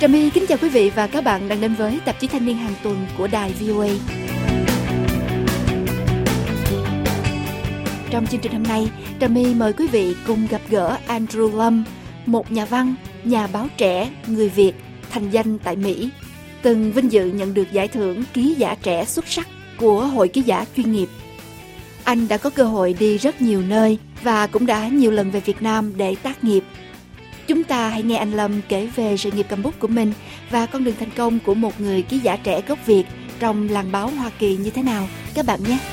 Trà My kính chào quý vị và các bạn đang đến với tạp chí Thanh niên hàng tuần của đài VOA. Trong chương trình hôm nay, Trà My mời quý vị cùng gặp gỡ Andrew Lum, một nhà văn, nhà báo trẻ, người Việt, thành danh tại Mỹ, từng vinh dự nhận được giải thưởng ký giả trẻ xuất sắc của Hội Ký giả chuyên nghiệp. Anh đã có cơ hội đi rất nhiều nơi và cũng đã nhiều lần về Việt Nam để tác nghiệp. Chúng ta hãy nghe anh Lâm kể về sự nghiệp cầm bút của mình và con đường thành công của một người ký giả trẻ gốc Việt trong làng báo Hoa Kỳ như thế nào, các bạn nhé.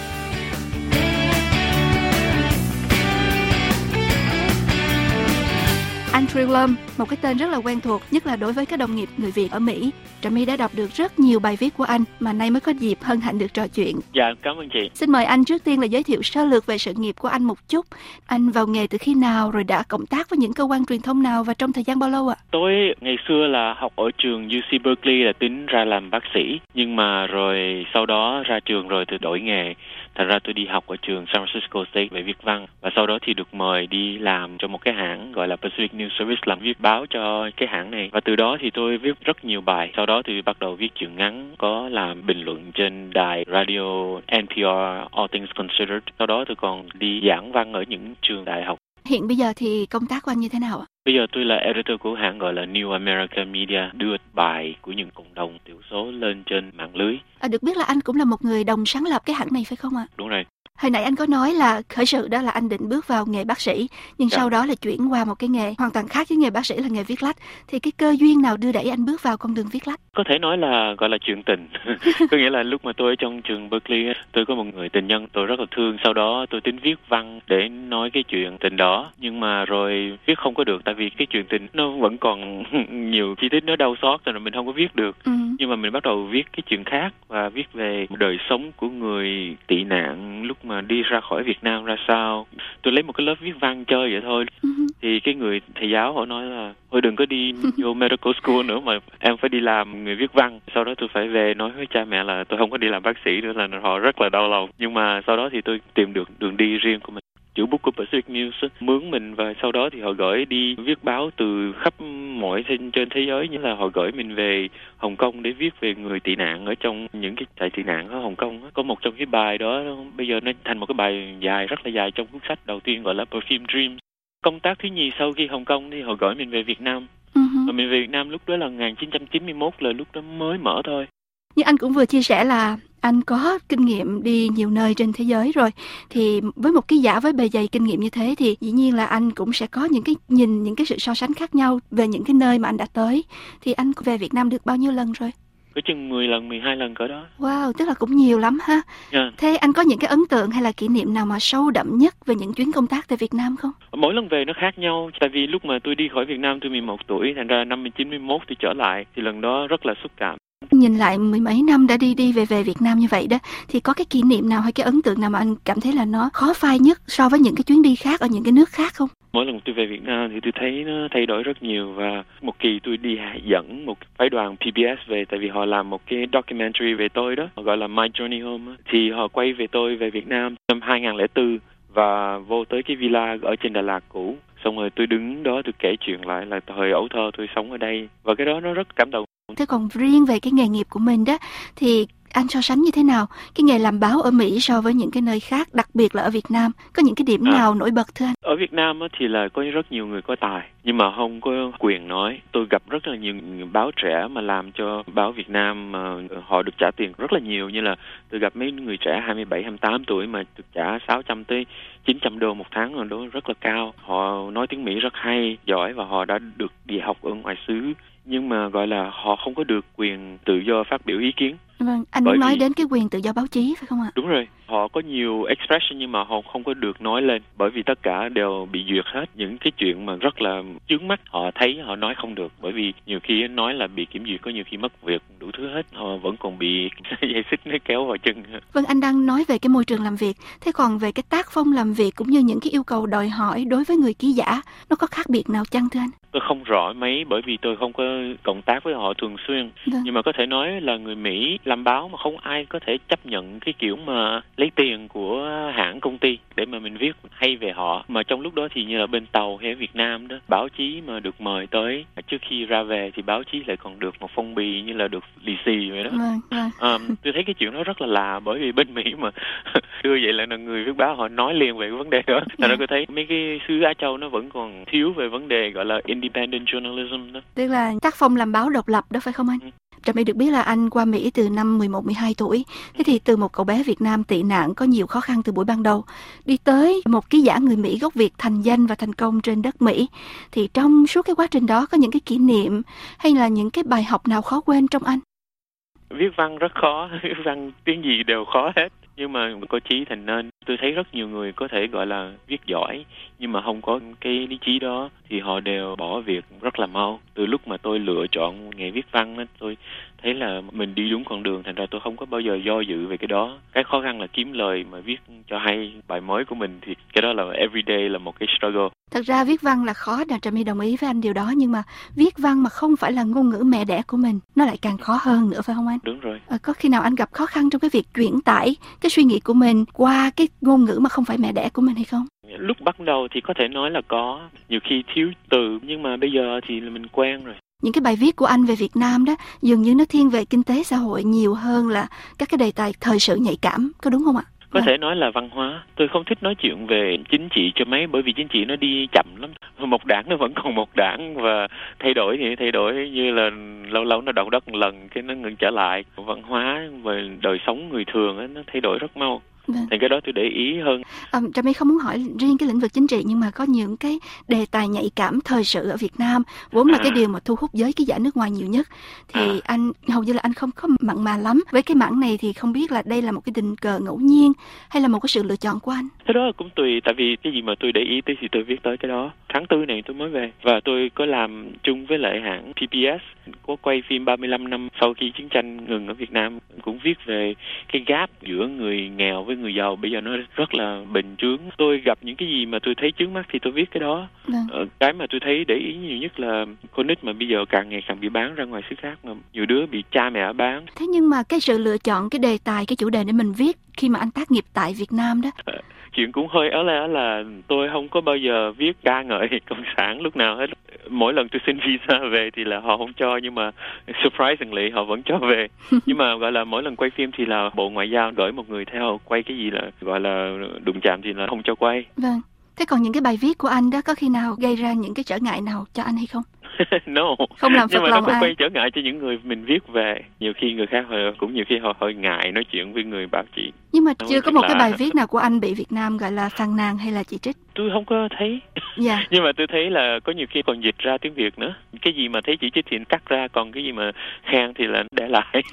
Andrew Lum, một cái tên rất là quen thuộc, nhất là đối với các đồng nghiệp người Việt ở Mỹ. Trà My đã đọc được rất nhiều bài viết của anh mà nay mới có dịp hân hạnh được trò chuyện. Dạ, cảm ơn chị. Xin mời anh trước tiên là giới thiệu sơ lược về sự nghiệp của anh một chút. Anh vào nghề từ khi nào, rồi đã cộng tác với những cơ quan truyền thông nào và trong thời gian bao lâu ạ? Tôi ngày xưa là học ở trường UC Berkeley, là tính ra làm bác sĩ. Nhưng mà rồi sau đó ra trường rồi thì đổi nghề. Thành ra tôi đi học ở trường San Francisco State về viết văn. Và sau đó thì được mời đi làm cho một cái hãng gọi là Pacific News Service, làm viết báo cho cái hãng này. Và từ đó thì tôi viết rất nhiều bài. Sau đó thì bắt đầu viết truyện ngắn, có làm bình luận trên đài radio NPR All Things Considered. Sau đó tôi còn đi giảng văn ở những trường đại học. Hiện bây giờ thì công tác của anh như thế nào ạ? Bây giờ tôi là editor của hãng gọi là New American Media, đưa bài của những cộng đồng thiểu số lên trên mạng lưới. Được biết là anh cũng là một người đồng sáng lập cái hãng này phải không ạ? Đúng rồi. Hồi nãy anh có nói là khởi sự đó là anh định bước vào nghề bác sĩ, nhưng sau đó là chuyển qua một cái nghề hoàn toàn khác với nghề bác sĩ là nghề viết lách. Thì cái cơ duyên nào đưa đẩy anh bước vào con đường viết lách? Có thể nói là gọi là chuyện tình. Có nghĩa là lúc mà tôi ở trong trường Berkeley, tôi có một người tình nhân tôi rất là thương. Sau đó tôi tính viết văn để nói cái chuyện tình đó, nhưng mà rồi viết không có được, tại vì cái chuyện tình nó vẫn còn nhiều chi tiết nó đau xót, cho nên mình không có viết được. Nhưng mà mình bắt đầu viết cái chuyện khác và viết về đời sống của người tị nạn lúc mà đi ra khỏi Việt Nam ra sao. Tôi lấy một cái lớp viết văn chơi vậy thôi. Thì cái người thầy giáo họ nói là thôi đừng có đi vô medical school nữa mà em phải đi làm người viết văn. Sau đó tôi phải về nói với cha mẹ là tôi không có đi làm bác sĩ nữa, là họ rất là đau lòng. Nhưng mà sau đó thì tôi tìm được đường đi riêng của mình. Chủ bút của Pacific News mướn mình, và sau đó thì họ gửi đi viết báo từ khắp mọi trên thế giới, như là họ gửi mình về Hồng Kông để viết về người tị nạn ở trong những cái trại tị nạn ở Hồng Kông. Có một trong cái bài đó bây giờ nó thành một cái bài dài, rất là dài trong cuốn sách đầu tiên gọi là Perfume Dreams. Công tác thứ nhì sau khi Hồng Kông thì họ gửi mình về Việt Nam. Và mình về Việt Nam lúc đó là 1991, là lúc đó mới mở thôi. Nhưng anh cũng vừa chia sẻ là anh có kinh nghiệm đi nhiều nơi trên thế giới rồi. Thì với một ký giả với bề dày kinh nghiệm như thế thì dĩ nhiên là anh cũng sẽ có những cái nhìn, những cái sự so sánh khác nhau về những cái nơi mà anh đã tới. Thì anh về Việt Nam được bao nhiêu lần rồi? Có chừng 10 lần, 12 lần cỡ đó. Wow, tức là cũng nhiều lắm ha. Thế anh có những cái ấn tượng hay là kỷ niệm nào mà sâu đậm nhất về những chuyến công tác tại Việt Nam không? Mỗi lần về nó khác nhau. Tại vì lúc mà tôi đi khỏi Việt Nam tôi 11 tuổi, thành ra năm 1991 tôi trở lại, thì lần đó rất là xúc cảm. Nhìn lại mười mấy năm đã đi về Việt Nam như vậy đó, thì có cái kỷ niệm nào hay cái ấn tượng nào mà anh cảm thấy là nó khó phai nhất so với những cái chuyến đi khác ở những cái nước khác không? Mỗi lần tôi về Việt Nam thì tôi thấy nó thay đổi rất nhiều. Và một kỳ tôi đi dẫn một phái đoàn PBS về, tại vì họ làm một cái documentary về tôi đó, gọi là My Journey Home. Thì họ quay về tôi về Việt Nam năm 2004 và vô tới cái villa ở trên Đà Lạt cũ. Xong rồi tôi đứng đó tôi kể chuyện lại là thời ấu thơ tôi sống ở đây, và cái đó nó rất cảm động. Thế còn riêng về cái nghề nghiệp của mình đó thì anh so sánh như thế nào? Cái nghề làm báo ở Mỹ so với những cái nơi khác, đặc biệt là ở Việt Nam, có những cái điểm nào nổi bật thưa anh? Ở Việt Nam thì là có rất nhiều người có tài, nhưng mà không có quyền nói. Tôi gặp rất là nhiều báo trẻ mà làm cho báo Việt Nam mà họ được trả tiền rất là nhiều. Như là tôi gặp mấy người trẻ 27, 28 tuổi mà được trả 600 tới 900 đô một tháng, rồi đó rất là cao. Họ nói tiếng Mỹ rất hay, giỏi, và họ đã được đi học ở ngoại xứ. Nhưng mà gọi là họ không có được quyền tự do phát biểu ý kiến. Vâng, anh muốn nói đến cái quyền tự do báo chí phải không ạ? Đúng rồi, họ có nhiều expression nhưng mà họ không có được nói lên, bởi vì tất cả đều bị duyệt hết. Những cái chuyện mà rất là chướng mắt họ thấy họ nói không được, bởi vì nhiều khi nói là bị kiểm duyệt, có nhiều khi mất việc, đủ thứ hết, họ vẫn còn bị dây xích nó kéo vào chân. Vâng, anh đang nói về cái môi trường làm việc, thế còn về cái tác phong làm việc cũng như những cái yêu cầu đòi hỏi đối với người ký giả, nó có khác biệt nào chăng thưa anh? Tôi không rõ mấy, bởi vì tôi không có cộng tác với họ thường xuyên. Nhưng mà có thể nói là người Mỹ làm báo mà không ai có thể chấp nhận cái kiểu mà lấy tiền của hãng công ty để mà mình viết hay về họ. Mà trong lúc đó thì như là bên Tàu hay ở Việt Nam đó, báo chí mà được mời tới trước khi ra về thì báo chí lại còn được một phong bì như là được lì xì vậy đó. Tôi thấy cái chuyện đó rất là lạ, bởi vì bên Mỹ mà đưa vậy là người viết báo họ nói liền về cái vấn đề đó. Thành ra tôi thấy mấy cái xứ Á Châu nó vẫn còn thiếu về vấn đề gọi là independent journalism đó. Tức là tác phong làm báo độc lập đó, phải không anh? Trà My được biết là anh qua Mỹ từ năm 11-12 tuổi. Thế thì từ một cậu bé Việt Nam tị nạn có nhiều khó khăn từ buổi ban đầu, đi tới một ký giả người Mỹ gốc Việt thành danh và thành công trên đất Mỹ. Thì trong suốt cái quá trình đó có những cái kỷ niệm hay là những cái bài học nào khó quên trong anh? Viết văn rất khó, viết văn tiếng gì đều khó hết. Nhưng mà có chí thành nên. Tôi thấy rất nhiều người có thể gọi là viết giỏi, nhưng mà không có cái lý trí đó thì họ đều bỏ việc rất là mau. Từ lúc mà tôi lựa chọn nghề viết văn, tôi thấy là mình đi đúng con đường, thành ra tôi không có bao giờ do dự về cái đó. Cái khó khăn là kiếm lời mà viết cho hay bài mới của mình thì cái đó là everyday, là một cái struggle. Thật ra viết văn là khó, Trà My đồng ý với anh điều đó, nhưng mà viết văn mà không phải là ngôn ngữ mẹ đẻ của mình, nó lại càng khó hơn nữa, phải không anh? Đúng rồi. Có khi nào anh gặp khó khăn trong cái việc chuyển tải cái suy nghĩ của mình qua cái ngôn ngữ mà không phải mẹ đẻ của mình hay không? Lúc bắt đầu thì có thể nói là có, nhiều khi thiếu từ, nhưng mà bây giờ thì mình quen rồi. Những cái bài viết của anh về Việt Nam đó dường như nó thiên về kinh tế xã hội nhiều hơn là các cái đề tài thời sự nhạy cảm, có đúng không ạ? Có thể nói là văn hóa. Tôi không thích nói chuyện về chính trị cho mấy, bởi vì chính trị nó đi chậm lắm. Một đảng nó vẫn còn một đảng, và thay đổi thì thay đổi như là lâu lâu nó động đất một lần cái nó ngừng trở lại. Văn hóa về đời sống người thường ấy, nó thay đổi rất mau. Thì cái đó tôi để ý hơn. Trà My không muốn hỏi riêng cái lĩnh vực chính trị, nhưng mà có những cái đề tài nhạy cảm thời sự ở Việt Nam vốn là cái điều mà thu hút giới ký giả nước ngoài nhiều nhất, thì anh hầu như là anh không có mặn mà lắm với cái mảng này. Thì không biết là đây là một cái tình cờ ngẫu nhiên hay là một cái sự lựa chọn của anh? Cái đó cũng tùy, tại vì cái gì mà tôi để ý tới thì tôi viết tới cái đó. Tháng 4 này tôi mới về và tôi có làm chung với lại hãng PBS, có quay phim 35 năm sau khi chiến tranh ngừng ở Việt Nam, cũng viết về cái gap giữa người nghèo với người giàu. Bây giờ nó rất là bình chướng. Tôi gặp những cái gì mà tôi thấy chướng mắt thì tôi viết cái đó. Cái mà tôi thấy để ý nhiều nhất là con nít mà bây giờ càng ngày càng bị bán ra ngoài xứ khác, mà nhiều đứa bị cha mẹ bán. Thế nhưng mà cái sự lựa chọn cái đề tài, cái chủ đề để mình viết khi mà anh tác nghiệp tại Việt Nam đó, chuyện cũng hơi ớ là tôi không có bao giờ viết ca ngợi cộng sản lúc nào hết. Mỗi lần tôi xin visa về thì là họ không cho, nhưng mà surprisingly họ vẫn cho về. Nhưng mà gọi là mỗi lần quay phim thì là Bộ Ngoại giao gửi một người theo, quay cái gì là gọi là đụng chạm thì là không cho quay. Vâng. Thế còn những cái bài viết của anh đó có khi nào gây ra những cái trở ngại nào cho anh hay không? No. Không làm phật lòng ai. Nhưng mà nó có gây trở ngại cho những người mình viết về. Nhiều khi người khác cũng nhiều khi họ hơi ngại nói chuyện với người báo chí. Nhưng mà chưa có một cái bài viết nào của anh bị Việt Nam gọi là phàn nàn hay là chỉ trích? Tôi không có thấy. Dạ. Nhưng mà tôi thấy là có nhiều khi còn dịch ra tiếng Việt nữa. Cái gì mà thấy chỉ trích thì cắt ra, còn cái gì mà khen thì là để lại.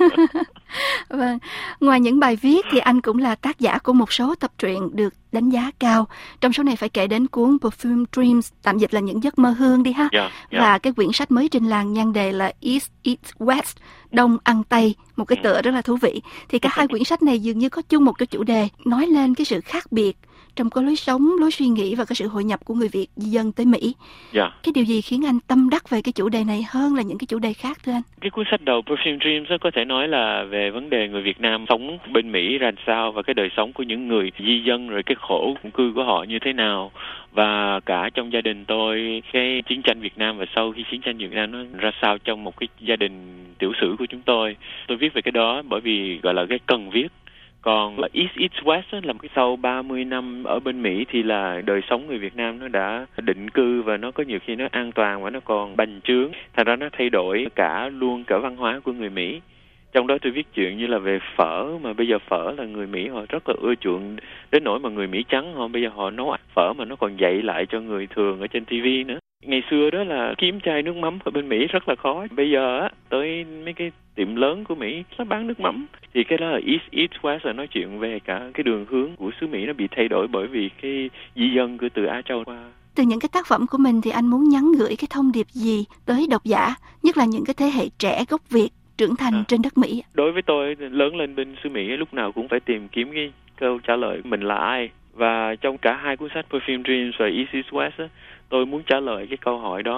Vâng. Ngoài những bài viết thì anh cũng là tác giả của một số tập truyện được đánh giá cao. Trong số này phải kể đến cuốn Perfume Dreams, tạm dịch là những giấc mơ hương đi ha. Và cái quyển sách mới trên làng nhan đề là East Eats West, Đông ăn Tây, một cái tựa rất là thú vị. Thì cả hai quyển sách này dường như có chung một cái chủ đề, nói lên cái sự khác biệt trong cái lối sống, lối suy nghĩ và cái sự hội nhập của người Việt di dân tới Mỹ. Cái điều gì khiến anh tâm đắc về cái chủ đề này hơn là những cái chủ đề khác thưa anh? Cái cuốn sách đầu Perfume Dreams có thể nói là về vấn đề người Việt Nam sống bên Mỹ ra sao, và cái đời sống của những người di dân, rồi cái khổ ủng cư của họ như thế nào. Và cả trong gia đình tôi, cái chiến tranh Việt Nam và sau khi chiến tranh Việt Nam nó ra sao trong một cái gia đình tiểu sử của chúng tôi. Tôi viết về cái đó bởi vì gọi là cái cần viết. Còn là East Eats West là cái sau 30 năm ở bên Mỹ thì là đời sống người Việt Nam nó đã định cư và nó có nhiều khi nó an toàn và nó còn bành trướng. Thành ra nó thay đổi luôn cả văn hóa của người Mỹ. Trong đó tôi viết chuyện như là về phở, mà bây giờ phở là người Mỹ họ rất là ưa chuộng, đến nỗi mà người Mỹ trắng họ bây giờ họ nấu ăn phở mà nó còn dạy lại cho người thường ở trên TV nữa. Ngày xưa đó là kiếm chai nước mắm ở bên Mỹ rất là khó. Bây giờ á, tới mấy cái tiệm lớn của Mỹ nó bán nước mắm. Thì cái đó là East Eats West, là nói chuyện về cả cái đường hướng của xứ Mỹ nó bị thay đổi bởi vì cái di dân của từ Á Châu qua. Từ những cái tác phẩm của mình thì anh muốn nhắn gửi cái thông điệp gì tới độc giả, nhất là những cái thế hệ trẻ gốc Việt trưởng thành trên đất Mỹ? Đối với tôi, lớn lên bên xứ Mỹ lúc nào cũng phải tìm kiếm cái câu trả lời mình là ai. Và trong cả hai cuốn sách Perfume Dreams và East Eats West tôi muốn trả lời cái câu hỏi đó.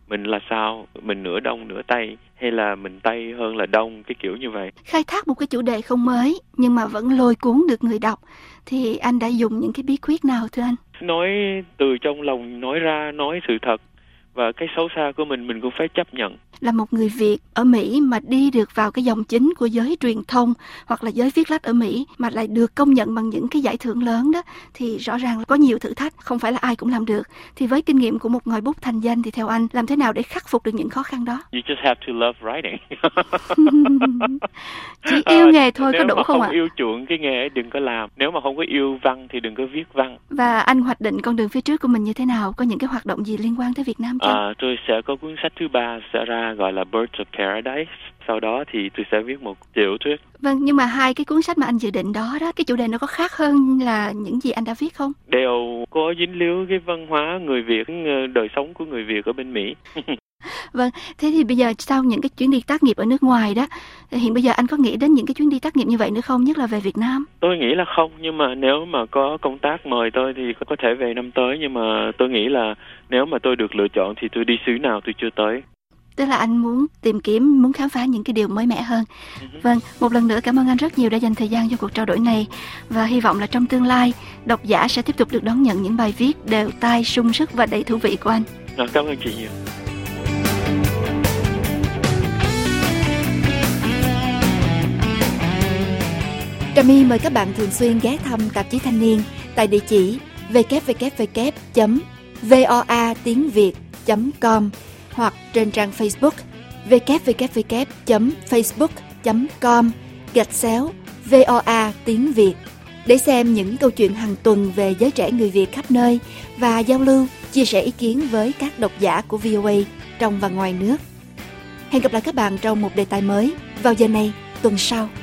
mình là sao, mình nửa Đông nửa Tây hay là mình Tây hơn là Đông, cái kiểu như vậy. Khai thác một cái chủ đề không mới nhưng mà vẫn lôi cuốn được người đọc, thì anh đã dùng những cái bí quyết nào thưa anh? Nói từ trong lòng nói ra, nói sự thật, và cái xấu xa của mình cũng phải chấp nhận. Là một người Việt ở Mỹ mà đi được vào cái dòng chính của giới truyền thông hoặc là giới viết lách ở Mỹ mà lại được công nhận bằng những cái giải thưởng lớn đó, thì rõ ràng là có nhiều thử thách, không phải là ai cũng làm được. Thì với kinh nghiệm của một ngòi bút thành danh thì theo anh làm thế nào để khắc phục được những khó khăn đó? You just have to love writing. Chỉ yêu nghề thôi có đủ không ạ? Nếu mà không yêu chuộng cái nghề ấy đừng có làm. Nếu mà không có yêu văn thì đừng có viết văn. Và anh hoạch định con đường phía trước của mình như thế nào? Có những cái hoạt động gì liên quan tới Việt Nam chăng? Tôi sẽ có cuốn sách thứ 3 sẽ ra gọi là Birds of Paradise. Sau đó thì tôi sẽ viết một tiểu thuyết. Vâng, nhưng mà hai cái cuốn sách mà anh dự định đó, cái chủ đề nó có khác hơn là những gì anh đã viết không? Đều có dính líu cái văn hóa người Việt, đời sống của người Việt ở bên Mỹ. Vâng, thế thì bây giờ sau những cái chuyến đi tác nghiệp ở nước ngoài đó, hiện bây giờ anh có nghĩ đến những cái chuyến đi tác nghiệp như vậy nữa không, nhất là về Việt Nam? Tôi nghĩ là không, nhưng mà nếu mà có công tác mời tôi thì có thể về năm tới, nhưng mà tôi nghĩ là nếu mà tôi được lựa chọn thì tôi đi xứ nào tôi chưa tới. Tức là anh muốn tìm kiếm, muốn khám phá những cái điều mới mẻ hơn. Vâng, một lần nữa cảm ơn anh rất nhiều đã dành thời gian cho cuộc trao đổi này, và hy vọng là trong tương lai độc giả sẽ tiếp tục được đón nhận những bài viết đều tai sung sức và đầy thú vị của anh. Cảm ơn chị nhiều. Trà My mời các bạn thường xuyên ghé thăm tạp chí Thanh Niên tại địa chỉ www.voatiengviet.com hoặc trên trang Facebook www.facebook.com/VOA tiếng Việt để xem những câu chuyện hàng tuần về giới trẻ người Việt khắp nơi và giao lưu, chia sẻ ý kiến với các độc giả của VOA trong và ngoài nước. Hẹn gặp lại các bạn trong một đề tài mới vào giờ này tuần sau.